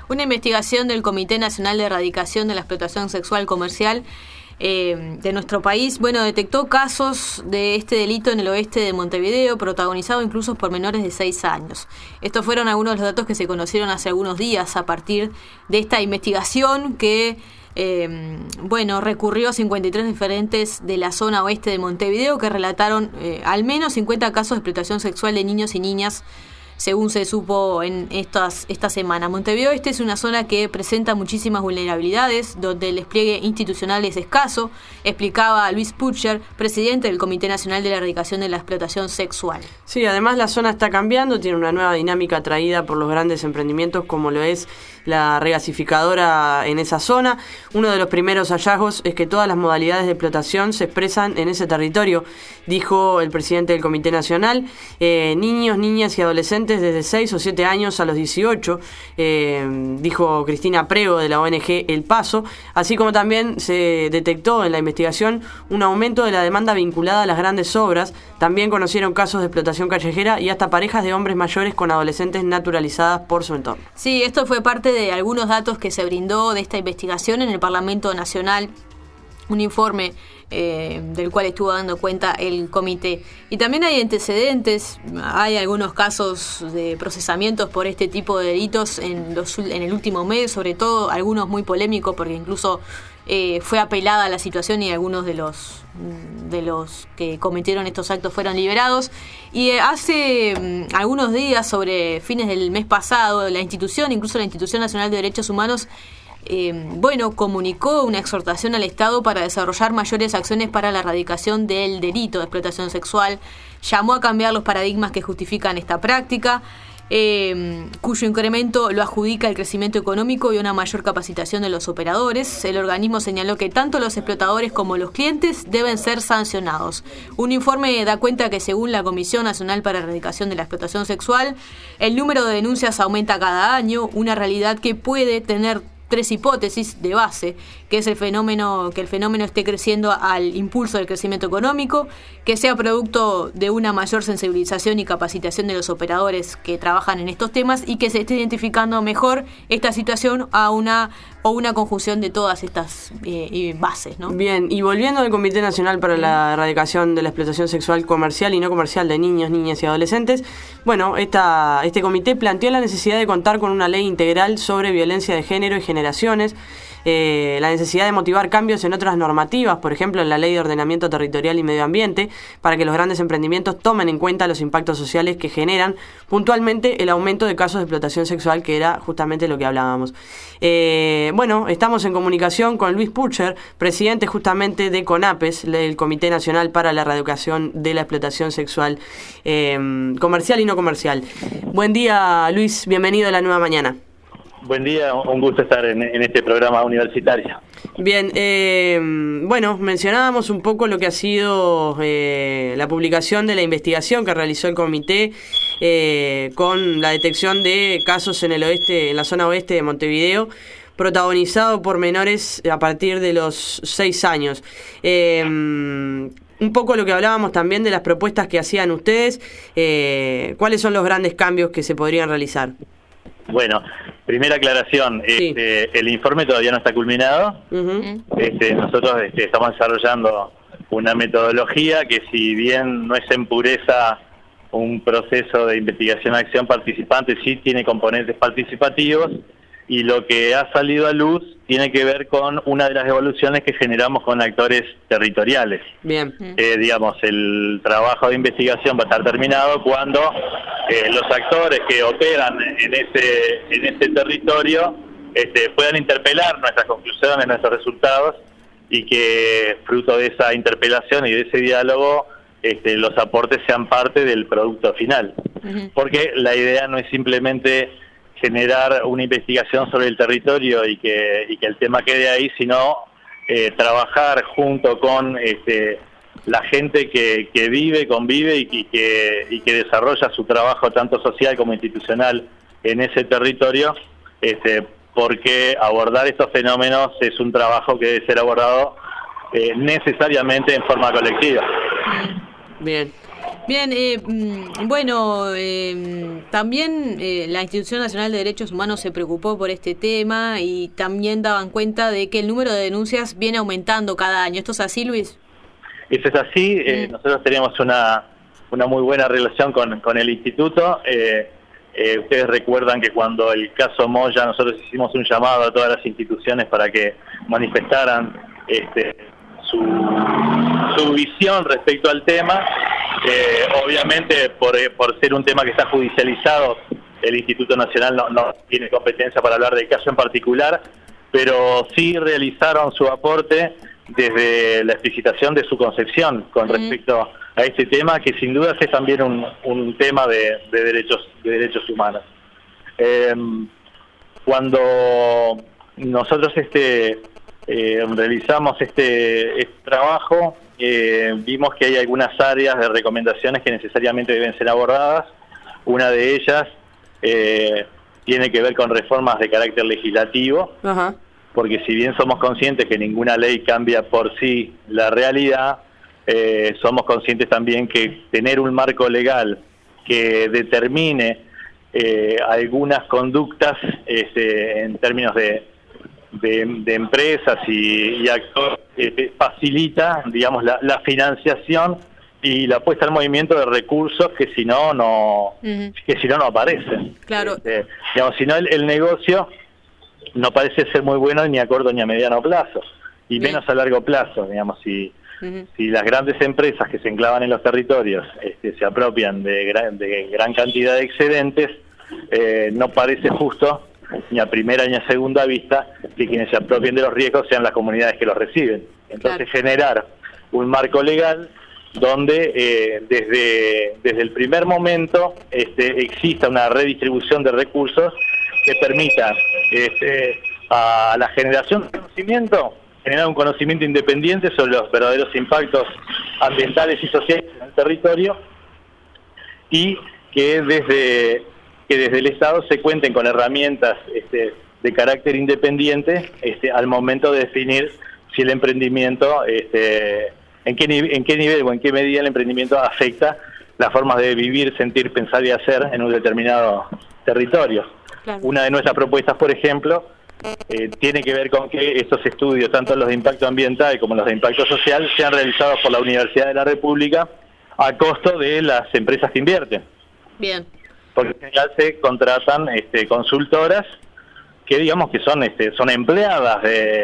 Una investigación del Comité Nacional de Erradicación de la Explotación Sexual Comercial de nuestro país, detectó casos de este delito en el oeste de Montevideo, protagonizado incluso por menores de 6 años. Estos fueron algunos de los datos que se conocieron hace algunos días a partir de esta investigación que recurrió a 53 diferentes de la zona oeste de Montevideo que relataron al menos 50 casos de explotación sexual de niños y niñas, según se supo en esta semana. Montevideo Este es una zona que presenta muchísimas vulnerabilidades, donde el despliegue institucional es escaso, explicaba Luis Pucher, presidente del Comité Nacional de la Erradicación de la Explotación Sexual. Sí, además la zona está cambiando, tiene una nueva dinámica traída por los grandes emprendimientos como lo es la regasificadora en esa zona. Uno de los primeros hallazgos es que todas las modalidades de explotación se expresan en ese territorio, dijo el presidente del Comité Nacional. Niños, niñas y adolescentes desde 6 o 7 años a los 18, dijo Cristina Prego de la ONG El Paso, así como también se detectó en la investigación un aumento de la demanda vinculada a las grandes obras. También conocieron casos de explotación callejera y hasta parejas de hombres mayores con adolescentes naturalizadas por su entorno. Sí, esto fue parte de algunos datos que se brindó de esta investigación en el Parlamento Nacional, un informe del cual estuvo dando cuenta el comité. Y también hay antecedentes, hay algunos casos de procesamientos por este tipo de delitos en el último mes, sobre todo algunos muy polémicos porque incluso fue apelada la situación y algunos de los que cometieron estos actos fueron liberados. Y hace algunos días, sobre fines del mes pasado, incluso la Institución Nacional de Derechos Humanos, comunicó una exhortación al Estado para desarrollar mayores acciones para la erradicación del delito de explotación sexual. Llamó a cambiar los paradigmas que justifican esta práctica, cuyo incremento lo adjudica el crecimiento económico y una mayor capacitación de los operadores. El organismo señaló que tanto los explotadores como los clientes deben ser sancionados. Un informe da cuenta que, según la Comisión Nacional para la Erradicación de la Explotación Sexual, el número de denuncias aumenta cada año, una realidad que puede tener 3 hipótesis de base, que es que el fenómeno esté creciendo al impulso del crecimiento económico, que sea producto de una mayor sensibilización y capacitación de los operadores que trabajan en estos temas y que se esté identificando mejor esta situación o una conjunción de todas estas bases, ¿no? Bien, y volviendo al Comité Nacional para la Erradicación de la Explotación Sexual Comercial y No Comercial de Niños, Niñas y Adolescentes, este comité planteó la necesidad de contar con una ley integral sobre violencia de género y generaciones, la necesidad de motivar cambios en otras normativas, por ejemplo en la Ley de Ordenamiento Territorial y Medio Ambiente, para que los grandes emprendimientos tomen en cuenta los impactos sociales que generan puntualmente el aumento de casos de explotación sexual, que era justamente lo que hablábamos. Estamos en comunicación con Luis Pucher, presidente justamente de CONAPES, el Comité Nacional para la Erradicación de la Explotación Sexual Comercial y No Comercial. Buen día, Luis, bienvenido a La Nueva Mañana. Buen día, un gusto estar en este programa universitario. Bien, mencionábamos un poco lo que ha sido la publicación de la investigación que realizó el comité con la detección de casos en la zona oeste de Montevideo, protagonizado por menores a partir de los 6 años. Un poco lo que hablábamos también de las propuestas que hacían ustedes, ¿cuáles son los grandes cambios que se podrían realizar? Bueno, primera aclaración, sí. El informe todavía no está culminado. Uh-huh. Nosotros estamos desarrollando una metodología que, si bien no es en pureza un proceso de investigación-acción participante, sí tiene componentes participativos, y lo que ha salido a luz tiene que ver con una de las evoluciones que generamos con actores territoriales. Bien. El trabajo de investigación va a estar terminado cuando los actores que operan en ese territorio puedan interpelar nuestras conclusiones, nuestros resultados, y que fruto de esa interpelación y de ese diálogo los aportes sean parte del producto final. Uh-huh. Porque la idea no es simplemente generar una investigación sobre el territorio y que el tema quede ahí, sino trabajar junto con la gente que vive, convive y que desarrolla su trabajo tanto social como institucional en ese territorio, porque abordar estos fenómenos es un trabajo que debe ser abordado necesariamente en forma colectiva. Bien. Bien, bueno, también la Institución Nacional de Derechos Humanos se preocupó por este tema y también daban cuenta de que el número de denuncias viene aumentando cada año. ¿Esto es así, Luis? Eso es así. Nosotros tenemos una muy buena relación con el instituto. Ustedes recuerdan que cuando el caso Moya nosotros hicimos un llamado a todas las instituciones para que manifestaran su visión respecto al tema. Obviamente por ser un tema que está judicializado, el Instituto Nacional no tiene competencia para hablar del caso en particular, pero sí realizaron su aporte desde la explicitación de su concepción con respecto a este tema, que sin duda es también un tema de derechos humanos. Cuando nosotros realizamos este trabajo, vimos que hay algunas áreas de recomendaciones que necesariamente deben ser abordadas. Una de ellas tiene que ver con reformas de carácter legislativo. Ajá. Porque si bien somos conscientes que ninguna ley cambia por sí la realidad, somos conscientes también que tener un marco legal que determine algunas conductas en términos de empresas y actores facilita, digamos, la financiación y la puesta en movimiento de recursos que si no aparecen. Claro. Digamos, si no el negocio no parece ser muy bueno ni a corto ni a mediano plazo, y menos a largo plazo. Digamos, si las grandes empresas que se enclavan en los territorios se apropian de gran cantidad de excedentes, no parece justo ni a primera ni a segunda vista que quienes se apropien de los riesgos sean las comunidades que los reciben. Entonces, generar un marco legal donde desde el primer momento exista una redistribución de recursos que permita a la generación de conocimiento, generar un conocimiento independiente sobre los verdaderos impactos ambientales y sociales en el territorio, y que desde el Estado se cuenten con herramientas de carácter independiente al momento de definir si el emprendimiento, en qué nivel o en qué medida el emprendimiento afecta las formas de vivir, sentir, pensar y hacer en un determinado territorio. Claro. Una de nuestras propuestas, por ejemplo, tiene que ver con que estos estudios, tanto los de impacto ambiental como los de impacto social, sean realizados por la Universidad de la República a costo de las empresas que invierten. Bien. Porque en general se contratan consultoras que digamos que son empleadas de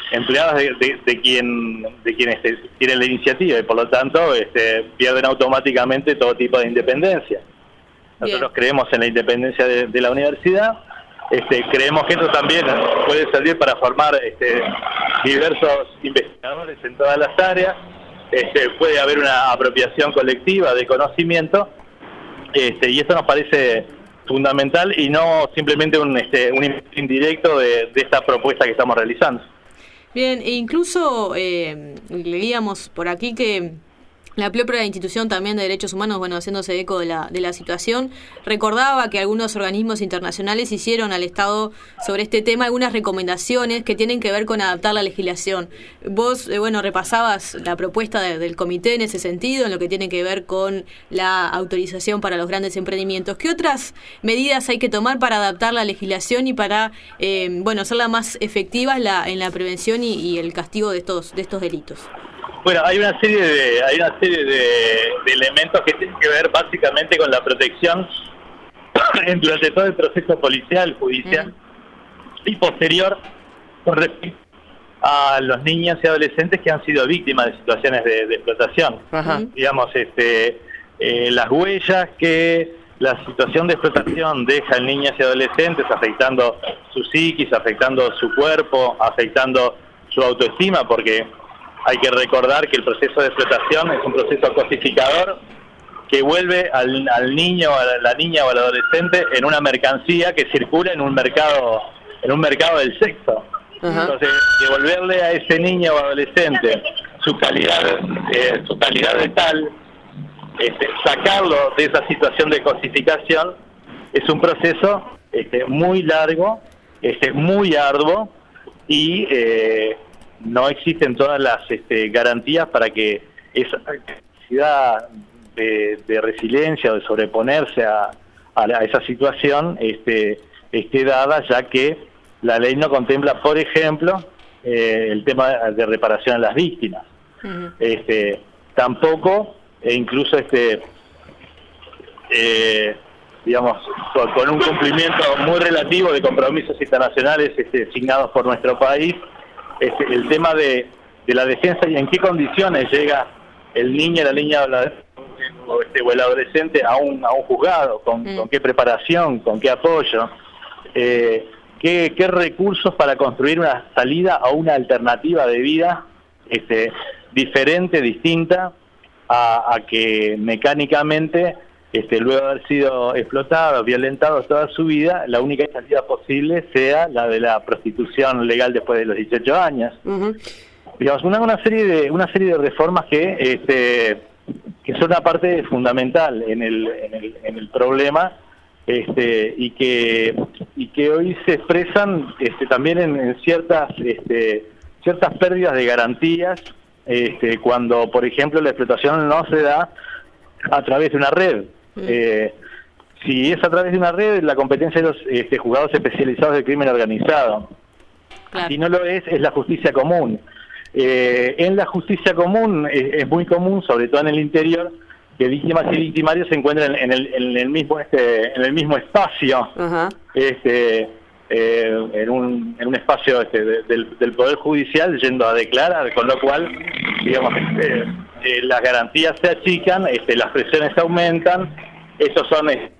quien tiene la iniciativa, y por lo tanto pierden automáticamente todo tipo de independencia. Nosotros creemos en la independencia de la universidad. Creemos que esto también puede servir para formar diversos investigadores en todas las áreas. Puede haber una apropiación colectiva de conocimiento, y esto nos parece fundamental y no simplemente un indirecto de esta propuesta que estamos realizando. Bien, e incluso leíamos por aquí que la propia institución también de derechos humanos, bueno, haciéndose eco de la situación, recordaba que algunos organismos internacionales hicieron al Estado sobre este tema algunas recomendaciones que tienen que ver con adaptar la legislación. Vos, repasabas la propuesta del comité en ese sentido, en lo que tiene que ver con la autorización para los grandes emprendimientos. ¿Qué otras medidas hay que tomar para adaptar la legislación y para, hacerla más efectiva en la prevención y el castigo de estos delitos? Bueno, hay una serie de elementos que tienen que ver básicamente con la protección durante todo el proceso policial, judicial y posterior con respecto a los niños y adolescentes que han sido víctimas de situaciones de explotación. Ajá. Digamos, las huellas que la situación de explotación deja en niños y adolescentes, afectando su psiquis, afectando su cuerpo, afectando su autoestima, porque hay que recordar que el proceso de explotación es un proceso cosificador que vuelve al niño, a la niña o al adolescente en una mercancía que circula en un mercado del sexo. Ajá. Entonces, devolverle a ese niño o adolescente su calidad de tal, sacarlo de esa situación de cosificación, es un proceso muy largo, muy arduo, y no existen todas las garantías para que esa capacidad de resiliencia o de sobreponerse a esa situación esté dada, ya que la ley no contempla, por ejemplo, el tema de reparación a las víctimas. Uh-huh. Tampoco, e incluso digamos, con un cumplimiento muy relativo de compromisos internacionales signados por nuestro país, el tema de la defensa y en qué condiciones llega el niño, la niña o el adolescente a un juzgado, con qué preparación, con qué apoyo, qué recursos para construir una salida o una alternativa de vida diferente, distinta a que mecánicamente, luego de haber sido explotado, violentado toda su vida, la única salida posible sea la de la prostitución legal después de los 18 años. Uh-huh. Digamos, una serie de reformas que son una parte fundamental en el problema, y que hoy se expresan también en ciertas pérdidas de garantías, cuando, por ejemplo, la explotación no se da a través de una red. Si es a través de una red, la competencia de los juzgados especializados del crimen organizado. Claro. Si no lo es la justicia común. En la justicia común es muy común, sobre todo en el interior, que víctimas y victimarios se encuentran en el mismo espacio, uh-huh. En un espacio del Poder Judicial, yendo a declarar, con lo cual, digamos, las garantías se achican, las presiones aumentan. Esos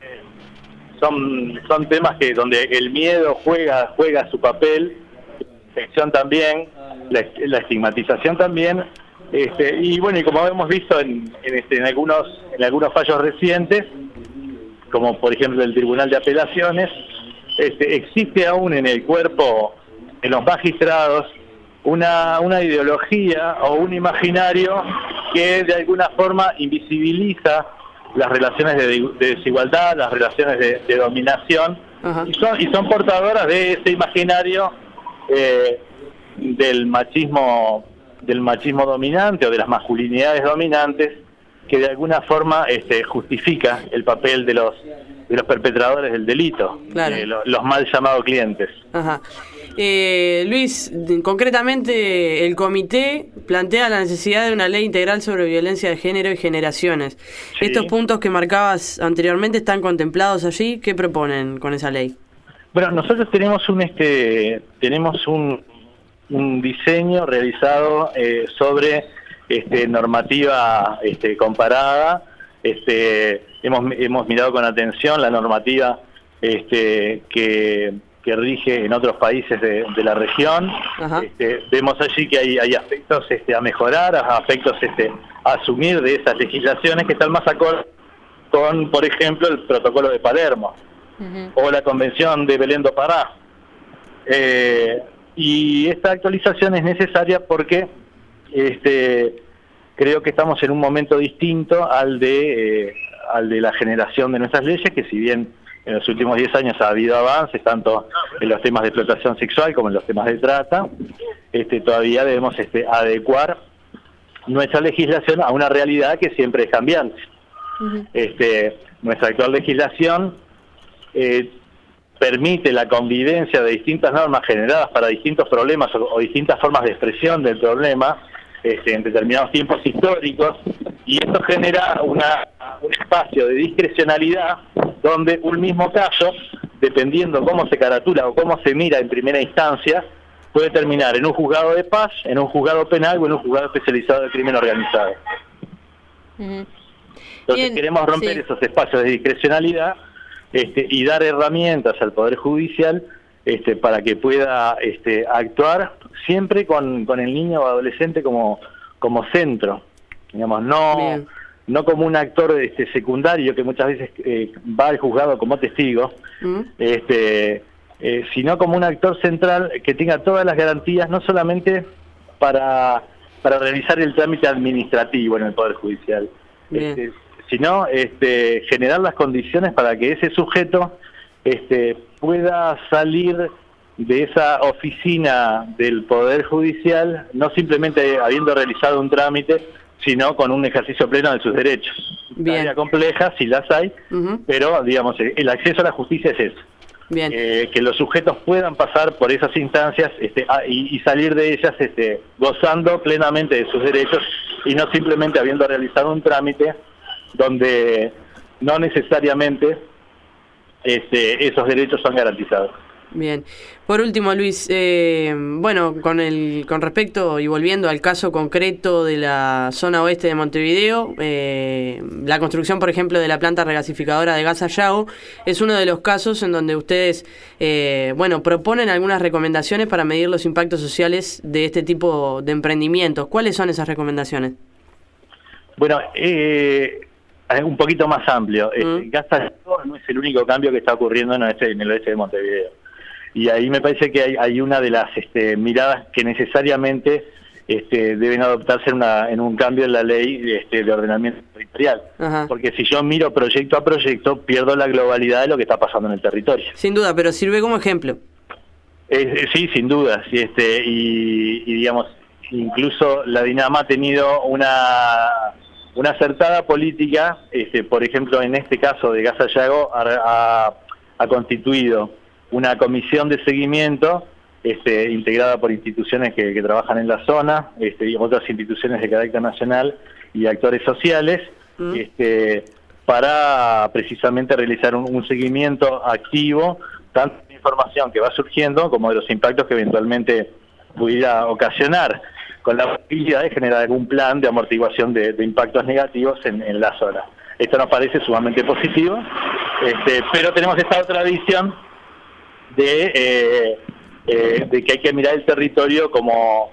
son temas donde el miedo juega su papel, la infección también, la estigmatización también, y bueno, y como hemos visto en algunos fallos recientes, como por ejemplo el Tribunal de Apelaciones, existe aún en el cuerpo, en los magistrados, una ideología o un imaginario que de alguna forma invisibiliza las relaciones de desigualdad, las relaciones de dominación, uh-huh. y son portadoras de ese imaginario del machismo dominante o de las masculinidades dominantes, que de alguna forma justifica el papel de los perpetradores del delito, claro. Los mal llamados clientes. Ajá. Luis, concretamente el comité plantea la necesidad de una ley integral sobre violencia de género y generaciones. Sí. Estos puntos que marcabas anteriormente están contemplados allí. ¿Qué proponen con esa ley? Bueno, nosotros tenemos un diseño realizado sobre normativa comparada. Hemos mirado con atención la normativa que rige en otros países de la región. Vemos allí que hay aspectos a mejorar, aspectos a asumir de esas legislaciones que están más acorde con, por ejemplo, el protocolo de Palermo, uh-huh. o la convención de Belén do Pará. Y esta actualización es necesaria porque creo que estamos en un momento distinto al de la generación de nuestras leyes, que si bien en los últimos 10 años ha habido avances, tanto en los temas de explotación sexual como en los temas de trata, todavía debemos adecuar nuestra legislación a una realidad que siempre es cambiante. Uh-huh. Nuestra actual legislación permite la convivencia de distintas normas generadas para distintos problemas o distintas formas de expresión del problema en determinados tiempos históricos, y esto genera un espacio de discrecionalidad donde un mismo caso, dependiendo cómo se caratula o cómo se mira en primera instancia, puede terminar en un juzgado de paz, en un juzgado penal o en un juzgado especializado de crimen organizado. Uh-huh. Entonces queremos romper esos espacios de discrecionalidad y dar herramientas al Poder Judicial para que pueda actuar siempre con el niño o adolescente como centro, digamos, no como un actor secundario que muchas veces va al juzgado como testigo, sino como un actor central que tenga todas las garantías, no solamente para realizar el trámite administrativo en el Poder Judicial, sino generar las condiciones para que ese sujeto pueda salir de esa oficina del Poder Judicial, no simplemente habiendo realizado un trámite, sino con un ejercicio pleno de sus derechos. Bien. Tarea compleja, si las hay, pero digamos, el acceso a la justicia es eso. Bien. Que los sujetos puedan pasar por esas instancias y salir de ellas gozando plenamente de sus derechos y no simplemente habiendo realizado un trámite donde no necesariamente esos derechos son garantizados. Bien. Por último, Luis, bueno, con respecto y volviendo al caso concreto de la zona oeste de Montevideo, la construcción, por ejemplo, de la planta regasificadora de Gas Sayago es uno de los casos en donde ustedes, bueno, proponen algunas recomendaciones para medir los impactos sociales de este tipo de emprendimientos. ¿Cuáles son esas recomendaciones? Bueno, un poquito más amplio. Gas Sayago no es el único cambio que está ocurriendo en el oeste de Montevideo. Y ahí me parece que hay una de las miradas que necesariamente deben adoptarse en un cambio en la ley de ordenamiento territorial. Ajá. Porque si yo miro proyecto a proyecto, pierdo la globalidad de lo que está pasando en el territorio. Sin duda, pero sirve como ejemplo. Sí, sin duda. Y digamos, incluso la Dinama ha tenido una acertada política, por ejemplo, en este caso de Gas Sayago, ha constituido una comisión de seguimiento integrada por instituciones que trabajan en la zona, y otras instituciones de carácter nacional y actores sociales, para precisamente realizar un seguimiento activo, tanto de la información que va surgiendo como de los impactos que eventualmente pudiera ocasionar, con la posibilidad de generar algún plan de amortiguación de impactos negativos en la zona. Esto nos parece sumamente positivo, pero tenemos esta otra visión de que hay que mirar el territorio como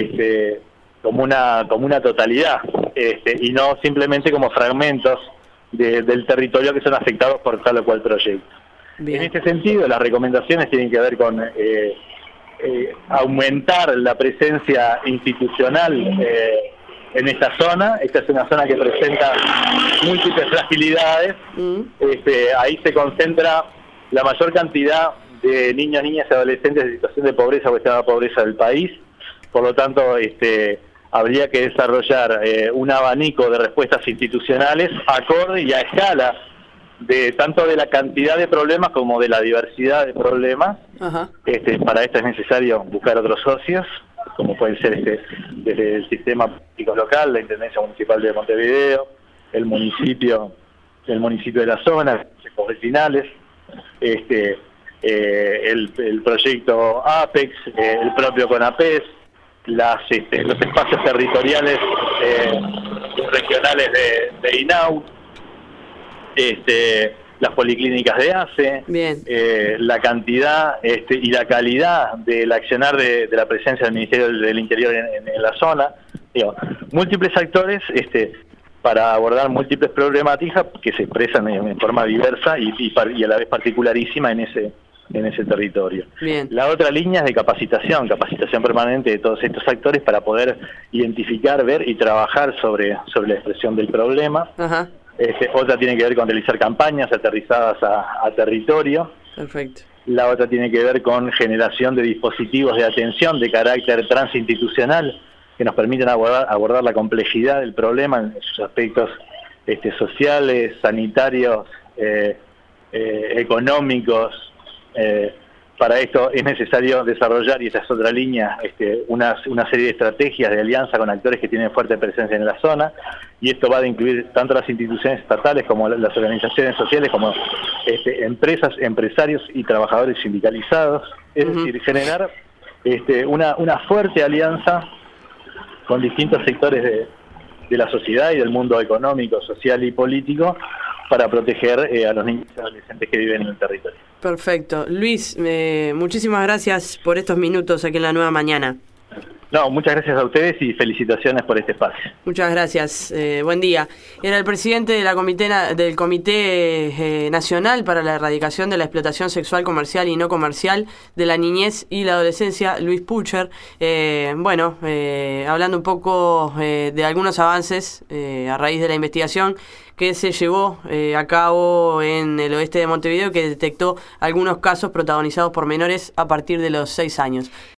una totalidad, y no simplemente como fragmentos del territorio que son afectados por tal o cual proyecto. Bien. En este sentido, las recomendaciones tienen que ver con aumentar la presencia institucional en esta zona. Esta es una zona que presenta múltiples fragilidades. Ahí se concentra la mayor cantidad de niños, niñas y adolescentes en situación de pobreza o extrema pobreza del país. Por lo tanto, habría que desarrollar un abanico de respuestas institucionales acorde y a escala tanto de la cantidad de problemas como de la diversidad de problemas. Ajá. Para esto es necesario buscar otros socios, como pueden ser desde el sistema político local, la Intendencia Municipal de Montevideo, el municipio de la zona, los consejos vecinales, el proyecto APEX, el propio CONAPES, los espacios territoriales regionales de INAU, las policlínicas de ACE. Bien. La cantidad y la calidad del accionar de la presencia del Ministerio del Interior en la zona. Múltiples actores para abordar múltiples problemáticas que se expresan en forma diversa y a la vez particularísima en ese territorio. Bien. La otra línea es de capacitación permanente de todos estos actores para poder identificar, ver y trabajar sobre la expresión del problema. Ajá. Otra tiene que ver con realizar campañas aterrizadas a territorio. Perfecto. La otra tiene que ver con generación de dispositivos de atención de carácter transinstitucional que nos permiten abordar la complejidad del problema en sus aspectos sociales, sanitarios, económicos. Para esto es necesario desarrollar, y esa es otra línea, una serie de estrategias de alianza con actores que tienen fuerte presencia en la zona, y esto va a incluir tanto las instituciones estatales como las organizaciones sociales, como empresas, empresarios y trabajadores sindicalizados. Es decir, generar una fuerte alianza con distintos sectores de la sociedad y del mundo económico, social y político, para proteger a los niños y adolescentes que viven en el territorio. Perfecto. Luis, muchísimas gracias por estos minutos aquí en La Nueva Mañana. No, muchas gracias a ustedes y felicitaciones por este espacio. Muchas gracias. Buen día. Era el presidente del Comité Nacional para la Erradicación de la Explotación Sexual Comercial y No Comercial de la Niñez y la Adolescencia, Luis Pucher. Hablando un poco de algunos avances a raíz de la investigación que se llevó a cabo en el oeste de Montevideo, que detectó algunos casos protagonizados por menores a partir de los 6 años.